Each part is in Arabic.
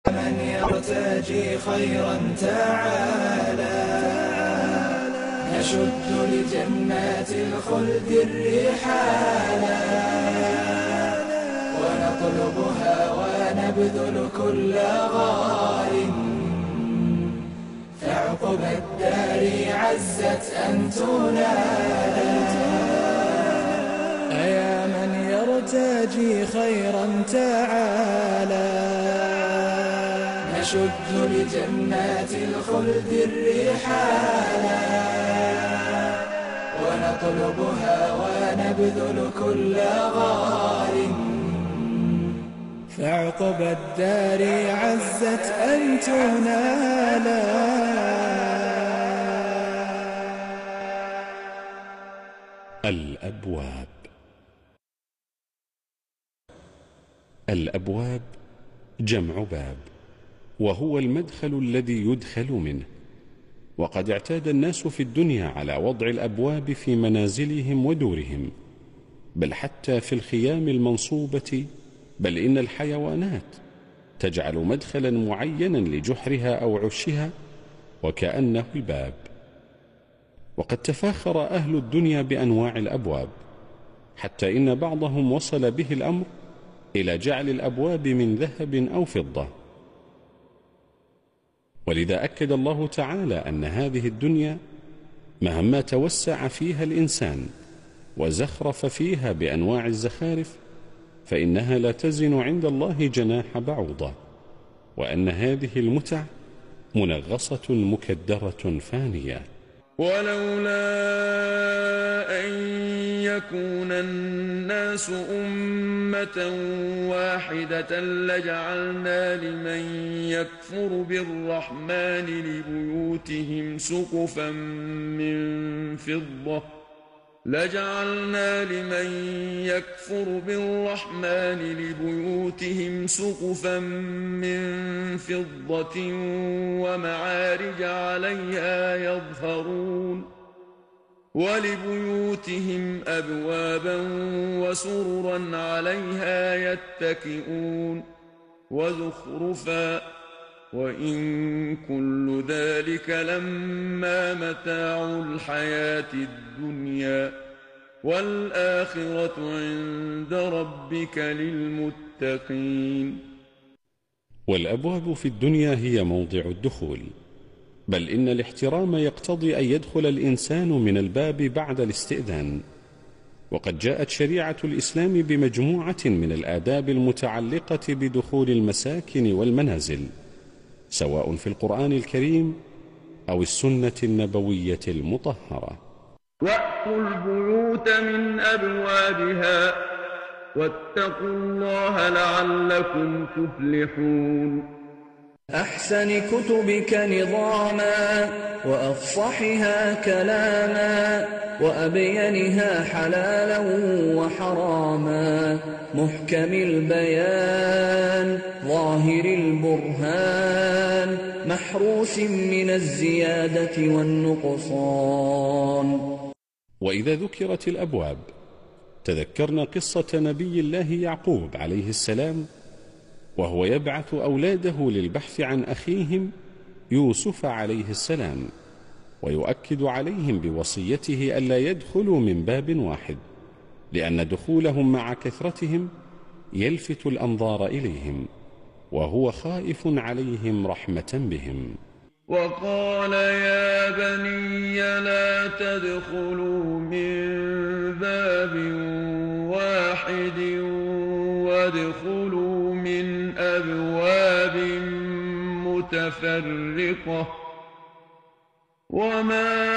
من يرتجي خيرا تعالى نشد لجنات الخلد الرحالا ونطلبها ونبذل كل غال فعقب الدار عزت أن تنالا أيا من يرتجي خيرا تعالى نشد لجنات الخلد الرحالا ونطلبها ونبذل كل غال فعقب الدار عزت أن تنالا. الأبواب. الأبواب جمع باب، وهو المدخل الذي يدخل منه. وقد اعتاد الناس في الدنيا على وضع الأبواب في منازلهم ودورهم، بل حتى في الخيام المنصوبة، بل إن الحيوانات تجعل مدخلا معينا لجحرها أو عشها وكأنه الباب. وقد تفاخر أهل الدنيا بأنواع الأبواب، حتى إن بعضهم وصل به الأمر إلى جعل الأبواب من ذهب أو فضة. ولذا أكد الله تعالى أن هذه الدنيا مهما توسع فيها الإنسان وزخرف فيها بأنواع الزخارف فإنها لا تزن عند الله جناح بعوضة، وأن هذه المتع منغصة مكدرة فانية. ولولا أن يكون الناس أمة واحدة لجعلنا لمن يكفر بالرحمن لبيوتهم سقفا من فضة ومعارج عليها يظهرون ولبيوتهم أبوابا وسررا عليها يتكئون وزخرفا وإن كل ذلك لما متاع الحياة الدنيا والآخرة عند ربك للمتقين. والأبواب في الدنيا هي موضع الدخول، بل إن الاحترام يقتضي أن يدخل الإنسان من الباب بعد الاستئذان. وقد جاءت شريعة الإسلام بمجموعة من الآداب المتعلقة بدخول المساكن والمنازل، سواء في القرآن الكريم أو السنة النبوية المطهرة. وأتوا البيوت من أبوابها واتقوا الله لعلكم تفلحون. أحسن كتبك نظاما وأفصحها كلاما وأبينها حلالا وحراما محكم البيان ظاهر البرهان محروس من الزيادة والنقصان. وإذا ذكرت الأبواب تذكرنا قصة نبي الله يعقوب عليه السلام، وهو يبعث أولاده للبحث عن أخيهم يوسف عليه السلام، ويؤكد عليهم بوصيته ألا يدخلوا من باب واحد، لأن دخولهم مع كثرتهم يلفت الأنظار إليهم، وهو خائف عليهم رحمة بهم. وقال يا بني لا تدخلوا من باب واحد وادخلوا من أبواب متفرقة وما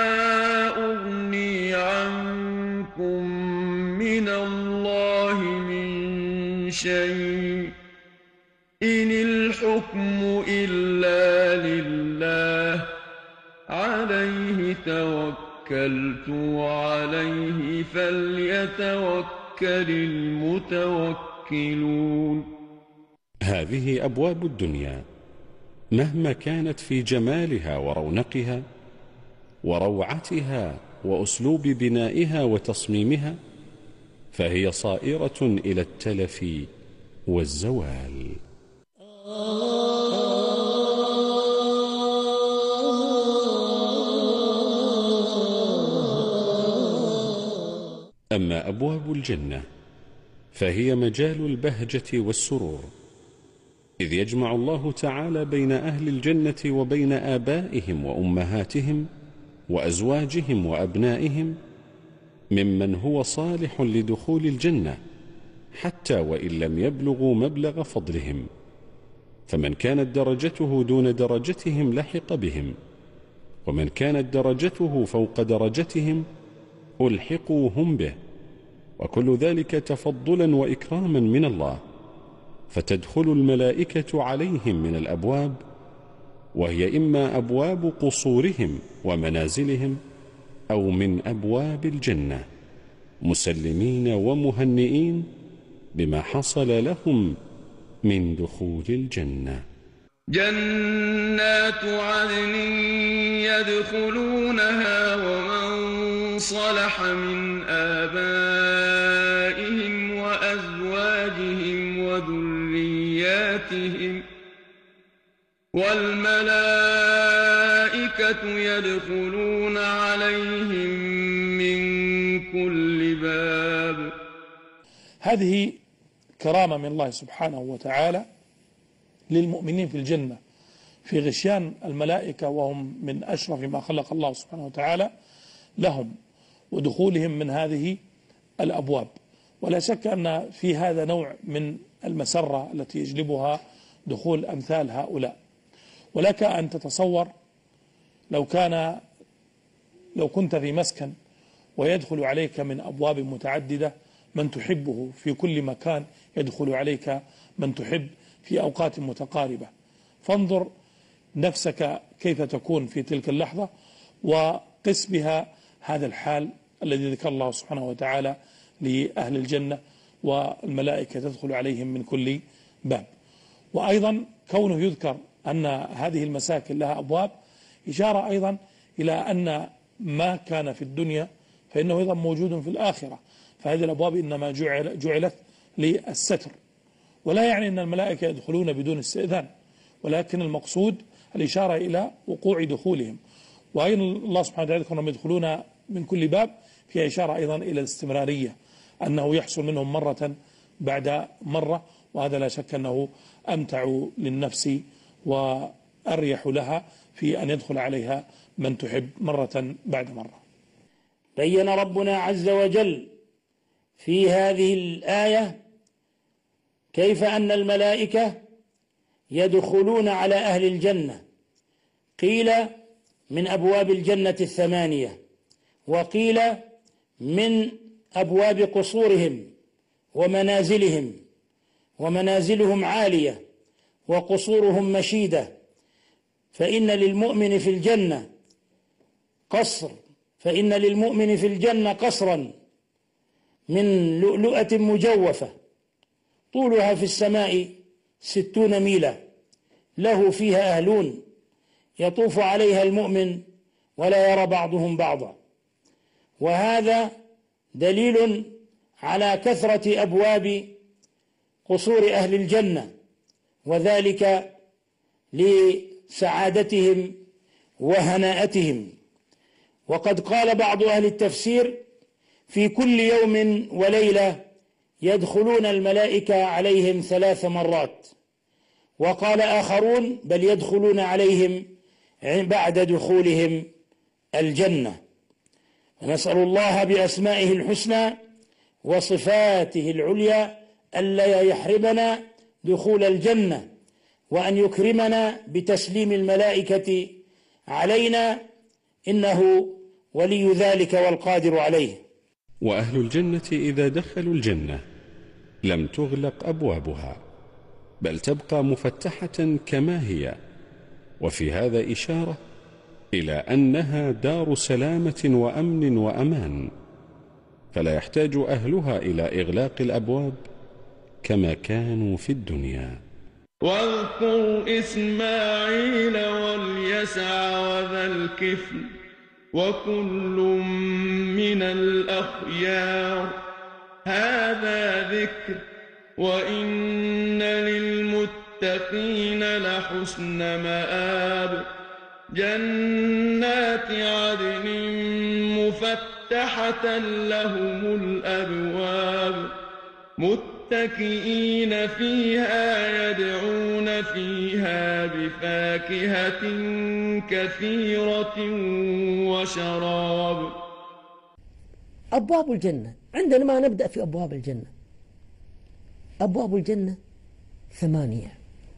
أغني عنكم من الله من شيء إن الحكم إلا لله عليه توكلت وعليه فليتوكل المتوكلون. هذه أبواب الدنيا مهما كانت في جمالها ورونقها وروعتها وأسلوب بنائها وتصميمها، فهي صائرة إلى التلف والزوال. أما أبواب الجنة فهي مجال البهجة والسرور، إذ يجمع الله تعالى بين أهل الجنة وبين آبائهم وأمهاتهم وأزواجهم وأبنائهم ممن هو صالح لدخول الجنة حتى وإن لم يبلغوا مبلغ فضلهم، فمن كانت درجته دون درجتهم لحق بهم، ومن كانت درجته فوق درجتهم ألحقوا هم به، وكل ذلك تفضلا وإكراما من الله. فتدخل الملائكة عليهم من الأبواب، وهي إما أبواب قصورهم ومنازلهم أو من أبواب الجنة، مسلمين ومهنئين بما حصل لهم من دخول الجنة. جنات عدن يدخلونها ومن صلح من آبائهم وأزواجهم وذرياتهم، والملائكة يدخلون عليهم من كل باب. هذه كرامة من الله سبحانه وتعالى للمؤمنين في الجنة في غشيان الملائكة، وهم من أشرف ما خلق الله سبحانه وتعالى لهم، ودخولهم من هذه الأبواب. ولا شك أن في هذا نوع من المسرة التي يجلبها دخول أمثال هؤلاء. ولك أن تتصور لو كنت في مسكن ويدخل عليك من أبواب متعددة من تحبه في كل مكان، يدخل عليك من تحب في أوقات متقاربة، فانظر نفسك كيف تكون في تلك اللحظة، وقس بها هذا الحال الذي ذكر الله سبحانه وتعالى لأهل الجنة، والملائكة تدخل عليهم من كل باب. وأيضا كونه يذكر أن هذه المساكن لها أبواب إشارة أيضا إلى أن ما كان في الدنيا فإنه أيضا موجود في الآخرة، فهذه الأبواب إنما جعلت للستر، ولا يعني أن الملائكة يدخلون بدون استئذان، ولكن المقصود الإشارة إلى وقوع دخولهم. وأيضا الله سبحانه وتعالى يذكرهم يدخلون من كل باب، فيها إشارة أيضا إلى الاستمرارية، أنه يحصل منهم مرة بعد مرة، وهذا لا شك أنه أمتع للنفس وأريح لها في أن يدخل عليها من تحب مرة بعد مرة. بين ربنا عز وجل في هذه الآية كيف أن الملائكة يدخلون على أهل الجنة، قيل من أبواب الجنة 8، وقيل من أبواب قصورهم ومنازلهم، ومنازلهم عالية وقصورهم مشيدة. فإن للمؤمن في الجنة قصرا من لؤلؤة مجوفة طولها في السماء 60 ميلا، له فيها أهلون يطوف عليها المؤمن ولا يرى بعضهم بعضا. وهذا دليل على كثرة أبواب قصور أهل الجنة، وذلك لسعادتهم وهناءتهم. وقد قال بعض أهل التفسير في كل يوم وليلة يدخلون الملائكة عليهم 3 مرات، وقال آخرون بل يدخلون عليهم بعد دخولهم الجنة. ونسأل الله بأسمائه الحسنى وصفاته العليا ألا يحرمنا دخول الجنة، وأن يكرمنا بتسليم الملائكة علينا، إنه ولي ذلك والقادر عليه. وأهل الجنة إذا دخلوا الجنة لم تغلق أبوابها، بل تبقى مفتحة كما هي، وفي هذا إشارة إلى أنها دار سلامة وأمن وأمان، فلا يحتاج أهلها إلى إغلاق الأبواب كما كانوا في الدنيا. واذكر إسماعيل واليسع وذا الكفل وكل من الأخيار، هذا ذكر وإن للمتقين لحسن مآب، جنات عدن مفتحة مفتحة لهم الأبواب متكئين فيها يدعون فيها بفاكهة كثيرة وشراب. أبواب الجنة، عندنا ما نبدأ في أبواب الجنة. أبواب الجنة 8،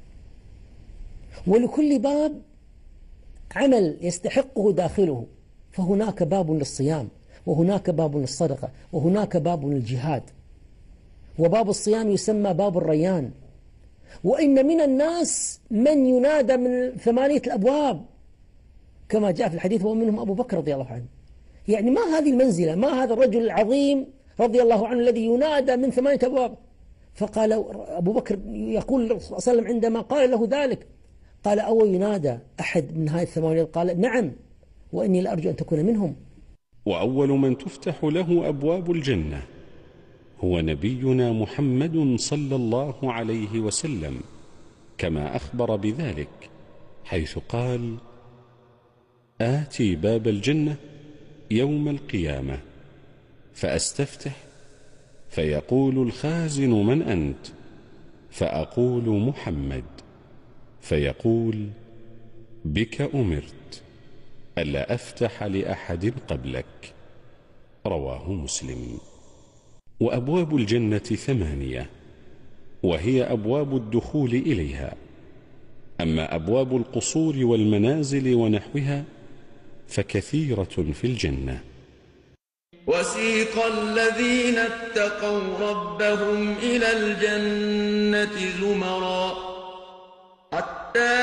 ولكل باب عمل يستحقه داخله، فهناك باب للصيام، وهناك باب للصدقة، وهناك باب للجهاد، وباب الصيام يسمى باب الريان. وإن من الناس من ينادى من 8 الأبواب كما جاء في الحديث، ومنهم أبو بكر رضي الله عنه. يعني ما هذه المنزلة، ما هذا الرجل العظيم رضي الله عنه الذي ينادى من 8 أبواب. فقال أبو بكر، يقول صلى الله عليه وسلم عندما قال له ذلك، قال: أو ينادى أحد من هذه 8؟ قال: نعم، وإني لأرجو أن تكون منهم. وأول من تفتح له أبواب الجنة هو نبينا محمد صلى الله عليه وسلم، كما أخبر بذلك حيث قال: آتي باب الجنة يوم القيامة فأستفتح، فيقول الخازن: من أنت؟ فأقول: محمد. فيقول: بك أمرت ألا أفتح لأحد قبلك. رواه مسلم. وأبواب الجنة 8، وهي أبواب الدخول إليها. أما أبواب القصور والمنازل ونحوها فكثيرة في الجنة. وسيق الذين اتقوا ربهم إلى الجنة زمرا حتى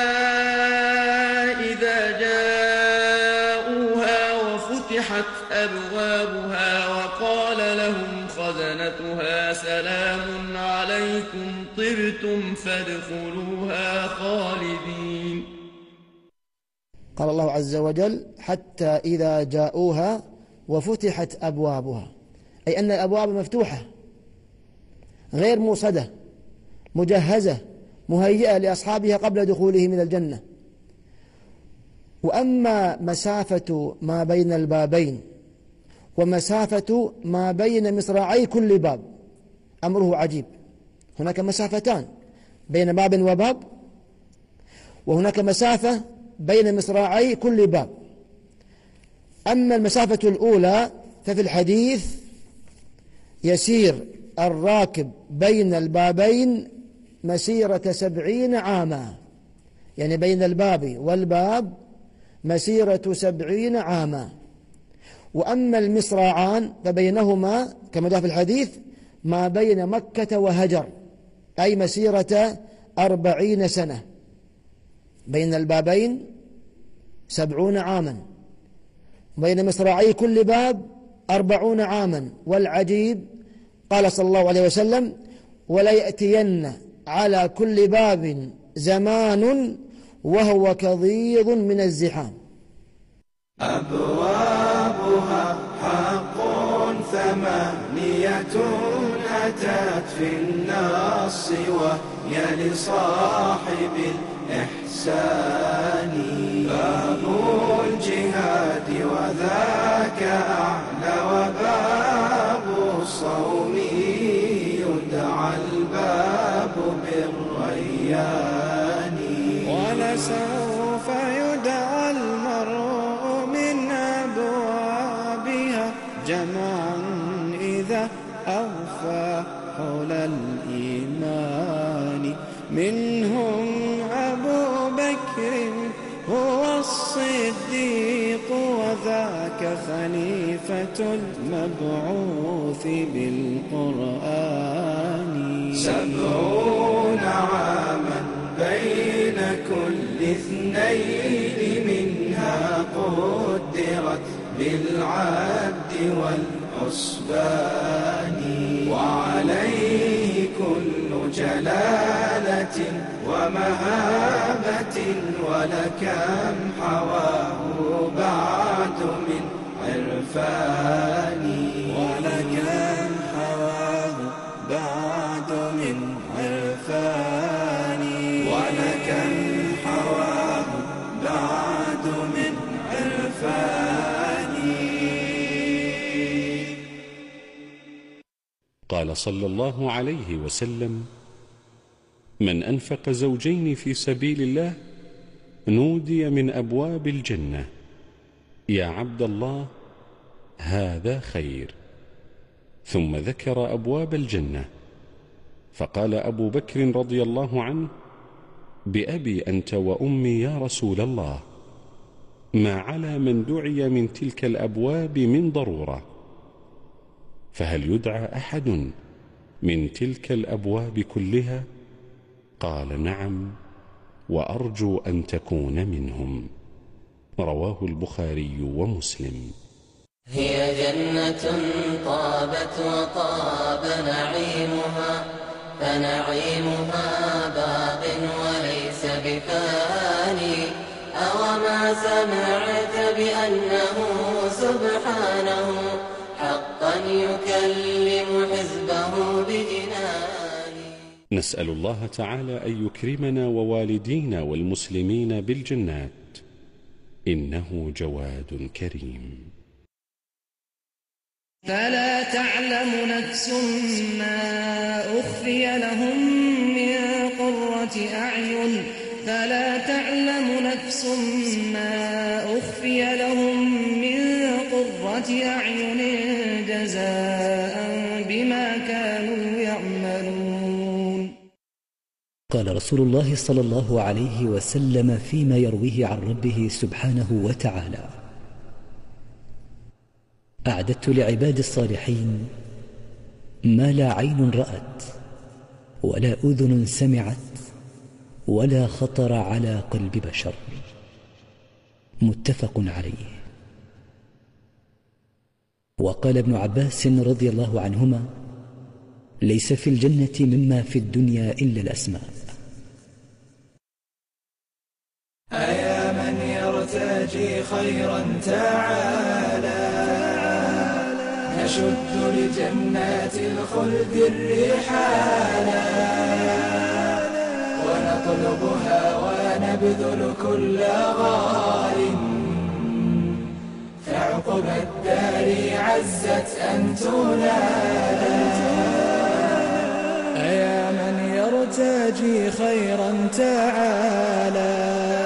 إذا جاءوها وفتحت أبوابها وقال لهم خزنتها: سلام عليكم طبتم فادخلوها خالدين. قال الله عز وجل: حتى إذا جاءوها وفتحت أبوابها، أي أن الأبواب مفتوحة غير موصدة، مجهزة مهيئة لأصحابها قبل دخولهم إلى الجنة. وأما مسافة ما بين البابين ومسافة ما بين مصراعي كل باب أمره عجيب. هناك مسافتان بين باب وباب، وهناك مسافة بين مصراعي كل باب. أما المسافة الأولى ففي الحديث: يسير الراكب بين البابين مسيرة 70 عاما، يعني بين الباب والباب مسيرة 70 عاما. وأما المصراعان فبينهما كما جاء في الحديث ما بين مكة وهجر، أي مسيرة 40 سنة. بين البابين 70 عاما، بين مصراعي كل باب 40 عاما. والعجيب قال صلى الله عليه وسلم: ولا يأتين على كل باب زمان وهو كضيض من الزحام. أبوابها حق 8 أتت في النص، وهي لصاحب الإحسان. باب الجهاد وذاك أعلى، وباب الصوم يدعى الباب بالريان. ولسوف يدعى المرء من أبوابها جمعا إذا أوفى حول الإيمان. منهم أبو بكر هو الصديق، وذاك خليفة المبعوث بالقرآن. 70 عاما بين كل 2، منها قدرت بالعد والحسبان. وعليه كل جلالة ومهابة، ولكم حواه بعد من عرفان. ولكم حواه بعد من عرفان. ولكم حواه بعد من عرفان. قال صلى الله عليه وسلم: من أنفق زوجين في سبيل الله نودي من أبواب الجنة: يا عبد الله هذا خير. ثم ذكر أبواب الجنة، فقال أبو بكر رضي الله عنه: بأبي أنت وأمي يا رسول الله، ما على من دعي من تلك الأبواب من ضرورة. فهل يدعى أحد من تلك الأبواب كلها؟ قال: نعم، وأرجو أن تكون منهم. رواه البخاري ومسلم. هي جنة طابت وطاب نعيمها، فنعيمها باق وليس بفاني. أوما سمعت بأنه سبحانه حقا يكلم حزبه بجنان. نسأل الله تعالى أن يكرمنا ووالدينا والمسلمين بالجنات، إنه جواد كريم. فلا تعلم نفس ما أخفي لهم من قرة أعين، فلا تعلم نفس ما أخفي لهم من قرة أعين جزاء بما كانوا يعملون. قال رسول الله صلى الله عليه وسلم فيما يرويه عن ربه سبحانه وتعالى: أعددت لعباد الصالحين ما لا عين رأت ولا أذن سمعت ولا خطر على قلب بشر. متفق عليه. وقال ابن عباس رضي الله عنهما: ليس في الجنة مما في الدنيا إلا الأسماء. أيا من يرتجي خيرا تعالى، نشد لجنات الخلد الرحالا، ونطلبها ونبذل كل غال، فعقب الدار عزت أن تنالا. أيا من يرتجي خيرا تعالى،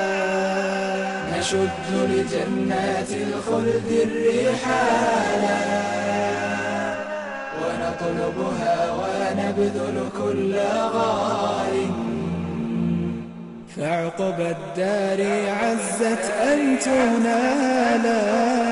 نشد لجنات الخلد الرحالا، ونطلبها ونبذل كل غال، فعقب الدار عزت أن تنالا.